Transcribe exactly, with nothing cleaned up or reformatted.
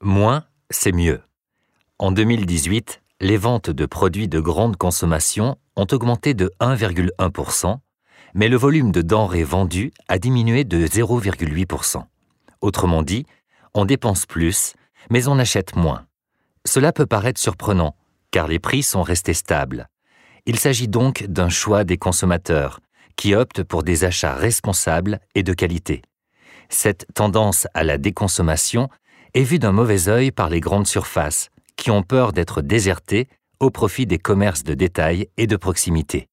Moins, c'est mieux. En deux mille dix-huit, les ventes de produits de grande consommation ont augmenté de un virgule un pour cent, mais le volume de denrées vendues a diminué de zéro virgule huit pour cent. Autrement dit, on dépense plus, mais on achète moins. Cela peut paraître surprenant, car les prix sont restés stables. Il s'agit donc d'un choix des consommateurs, qui optent pour des achats responsables et de qualité. Cette tendance à la déconsommation est vue d'un mauvais œil par les grandes surfaces, qui ont peur d'être désertées au profit des commerces de détail et de proximité.